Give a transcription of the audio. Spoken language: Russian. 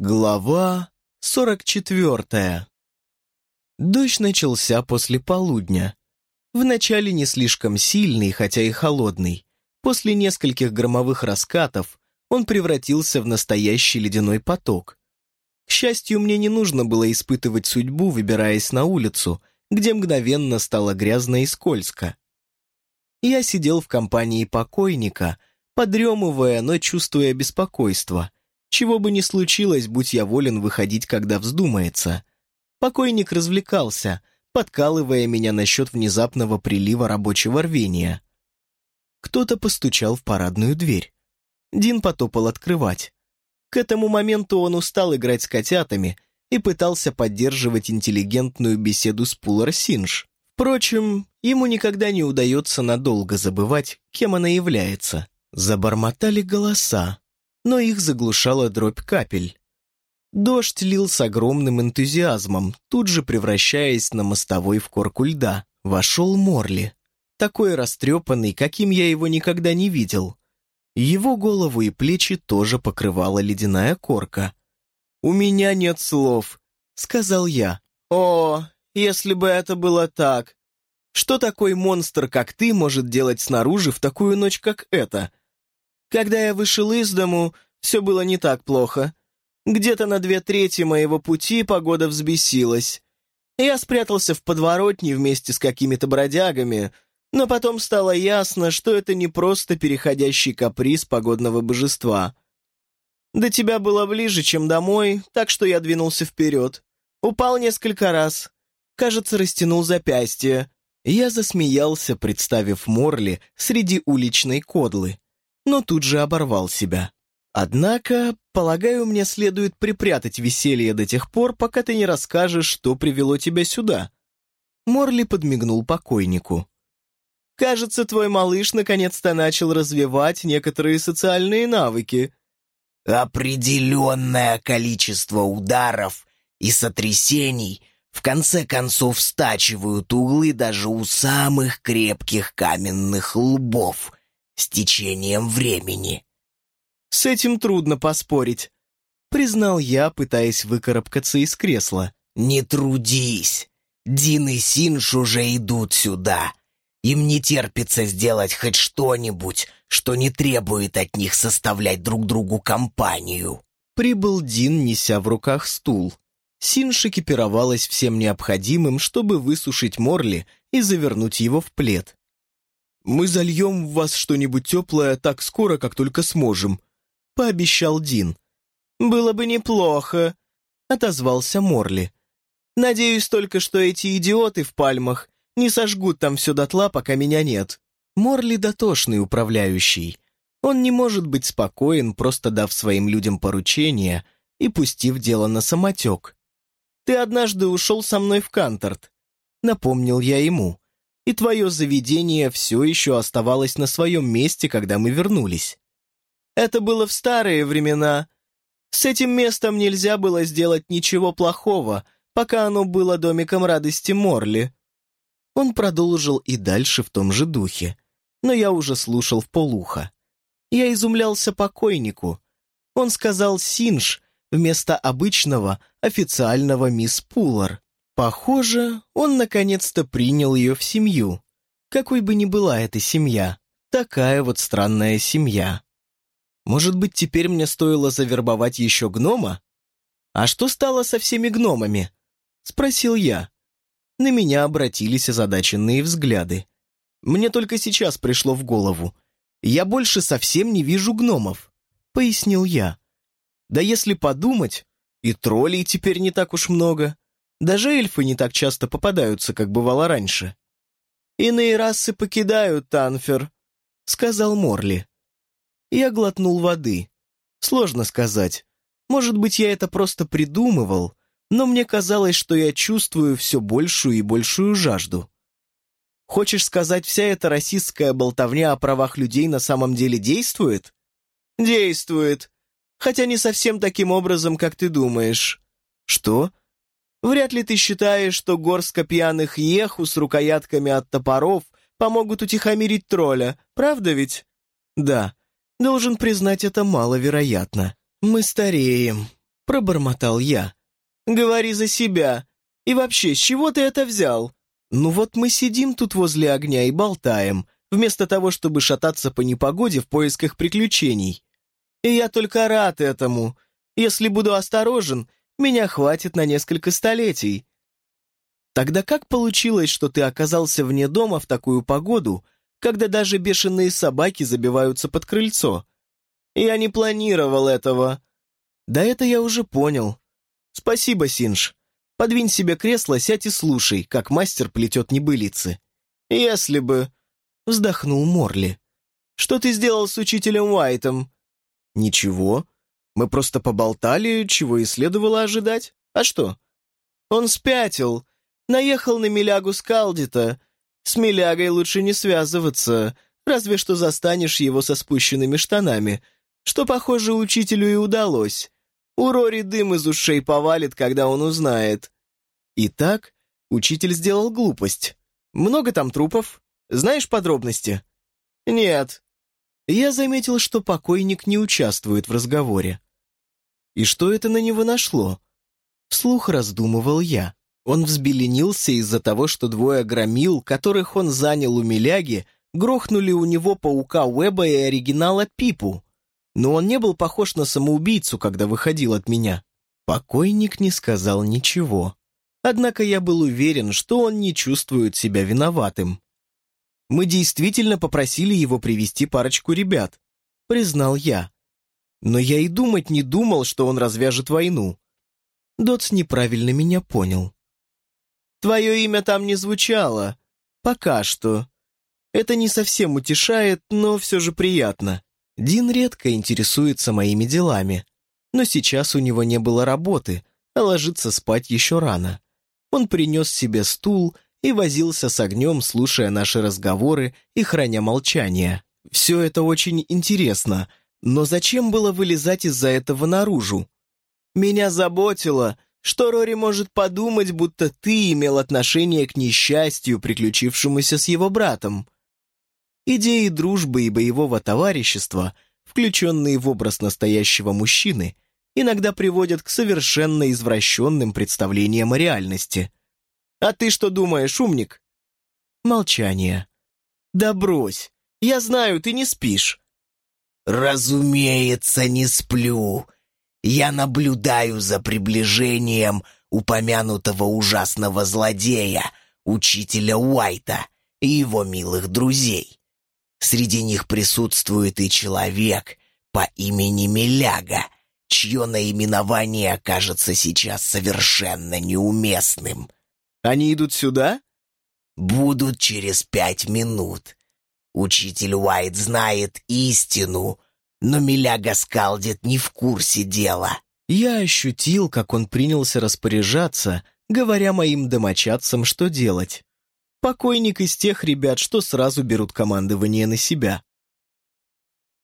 Глава 44. Дождь начался после полудня. Вначале не слишком сильный, хотя и холодный. После нескольких громовых раскатов он превратился в настоящий ледяной поток. К счастью, мне не нужно было испытывать судьбу, выбираясь на улицу, где мгновенно стало грязно и скользко. Я сидел в компании покойника, подремывая, но чувствуя беспокойство. Чего бы ни случилось, будь я волен выходить, когда вздумается. Покойник развлекался, подкалывая меня насчет внезапного прилива рабочего рвения. Кто-то постучал в парадную дверь. Дин потопал открывать. К этому моменту он устал играть с котятами и пытался поддерживать интеллигентную беседу с Пулар Синж. Впрочем, ему никогда не удается надолго забывать, кем она является. Забормотали голоса, но их заглушала дробь капель. Дождь лил с огромным энтузиазмом, тут же превращаясь на мостовой в корку льда. Вошел Морли, такой растрепанный, каким я его никогда не видел. Его голову и плечи тоже покрывала ледяная корка. «У меня нет слов», — сказал я. «О, если бы это было так! Что такой монстр, как ты, может делать снаружи в такую ночь, как эта? Когда я вышел из дому, все было не так плохо. Где-то на 2/3 моего пути погода взбесилась. Я спрятался в подворотне вместе с какими-то бродягами, но потом стало ясно, что это не просто переходящий каприз погодного божества. До тебя было ближе, чем домой, так что я двинулся вперед. Упал несколько раз. Кажется, растянул запястье. Я засмеялся, представив Морли среди уличной кодлы, но тут же оборвал себя. Однако, полагаю, мне следует припрятать веселье до тех пор, пока ты не расскажешь, что привело тебя сюда. Морли подмигнул покойнику. Кажется, твой малыш наконец-то начал развивать некоторые социальные навыки. Определенное количество ударов и сотрясений в конце концов стачивают углы даже у самых крепких каменных лбов с течением времени. С этим трудно поспорить, признал я, пытаясь выкарабкаться из кресла. Не трудись, Дин и Синж уже идут сюда. Им не терпится сделать хоть что-нибудь, что не требует от них составлять друг другу компанию. Прибыл Дин, неся в руках стул. Синж экипировалась всем необходимым, чтобы высушить Морли и завернуть его в плед. «Мы зальем в вас что-нибудь теплое так скоро, как только сможем», — пообещал Дин. «Было бы неплохо», — отозвался Морли. «Надеюсь только, что эти идиоты в пальмах не сожгут там все дотла, пока меня нет». Морли дотошный управляющий. Он не может быть спокоен, просто дав своим людям поручение и пустив дело на самотек. «Ты однажды ушел со мной в Канторт», — напомнил я ему, «и твое заведение все еще оставалось на своем месте, когда мы вернулись. Это было в старые времена. С этим местом нельзя было сделать ничего плохого, пока оно было домиком радости Морли». Он продолжил и дальше в том же духе, но я уже слушал вполуха. Я изумлялся покойнику. Он сказал «Синж» вместо обычного официального мисс Пулар. Похоже, он наконец-то принял ее в семью. Какой бы ни была эта семья, такая вот странная семья. Может быть, теперь мне стоило завербовать еще гнома? «А что стало со всеми гномами?» — спросил я. На меня обратились озадаченные взгляды. Мне только сейчас пришло в голову. «Я больше совсем не вижу гномов», — пояснил я. «Да если подумать, и троллей теперь не так уж много. Даже эльфы не так часто попадаются, как бывало раньше». «Иные расы покидают Танфер», — сказал Морли. Я глотнул воды. Сложно сказать. Может быть, я это просто придумывал, но мне казалось, что я чувствую все большую и большую жажду. «Хочешь сказать, вся эта расистская болтовня о правах людей на самом деле действует?» «Действует. Хотя не совсем таким образом, как ты думаешь». «Что?» «Вряд ли ты считаешь, что горстка пьяных еху с рукоятками от топоров помогут утихомирить тролля, правда ведь?» «Да. Должен признать, это маловероятно. Мы стареем», Пробормотал я. «Говори за себя. И вообще, с чего ты это взял? Ну вот мы сидим тут возле огня и болтаем, вместо того, чтобы шататься по непогоде в поисках приключений. И я только рад этому. Если буду осторожен, меня хватит на несколько столетий. Тогда как получилось, что ты оказался вне дома в такую погоду, когда даже бешеные собаки забиваются под крыльцо? Я не планировал этого. Да это я уже понял. Спасибо, Синж. Подвинь себе кресло, сядь и слушай, как мастер плетет небылицы. Если бы... Вздохнул Морли. Что ты сделал с учителем Уайтом? Ничего. Мы просто поболтали, чего и следовало ожидать. А что? Он спятил. Наехал на Милягу Скалдита. С Милягой лучше не связываться, разве что застанешь его со спущенными штанами, что, похоже, учителю и удалось. У Рори дым из ушей повалит, когда он узнает. Итак, учитель сделал глупость. Много там трупов? Знаешь подробности? Нет. Я заметил, что покойник не участвует в разговоре. И что это на него нашло? Вслух раздумывал я. Он взбеленился из-за того, что двое громил, которых он занял у Миляги, грохнули у него паука Уэба и оригинала Пипу. Но он не был похож на самоубийцу, когда выходил от меня. Покойник не сказал ничего. Однако я был уверен, что он не чувствует себя виноватым. Мы действительно попросили его привести парочку ребят, признал я. Но я и думать не думал, что он развяжет войну. Дотс неправильно меня понял. Твое имя там не звучало. Пока что. Это не совсем утешает, но все же приятно. Дин редко интересуется моими делами. Но сейчас у него не было работы, а ложиться спать еще рано. Он принес себе стул и возился с огнем, слушая наши разговоры и храня молчание. Все это очень интересно, но зачем было вылезать из-за этого наружу? Меня заботило, что Рори может подумать, будто ты имел отношение к несчастью, приключившемуся с его братом. Идеи дружбы и боевого товарищества, включенные в образ настоящего мужчины, иногда приводят к совершенно извращенным представлениям о реальности. А ты что думаешь, умник? Молчание. Да брось, я знаю, ты не спишь. Разумеется, не сплю. Я наблюдаю за приближением упомянутого ужасного злодея, учителя Уайта и его милых друзей. Среди них присутствует и человек по имени Миляга, чье наименование окажется сейчас совершенно неуместным. Они идут сюда? Будут через 5 минут. Учитель Уайт знает истину, но Миляга Скалдит не в курсе дела. Я ощутил, как он принялся распоряжаться, говоря моим домочадцам, что делать. Покойник из тех ребят, что сразу берут командование на себя.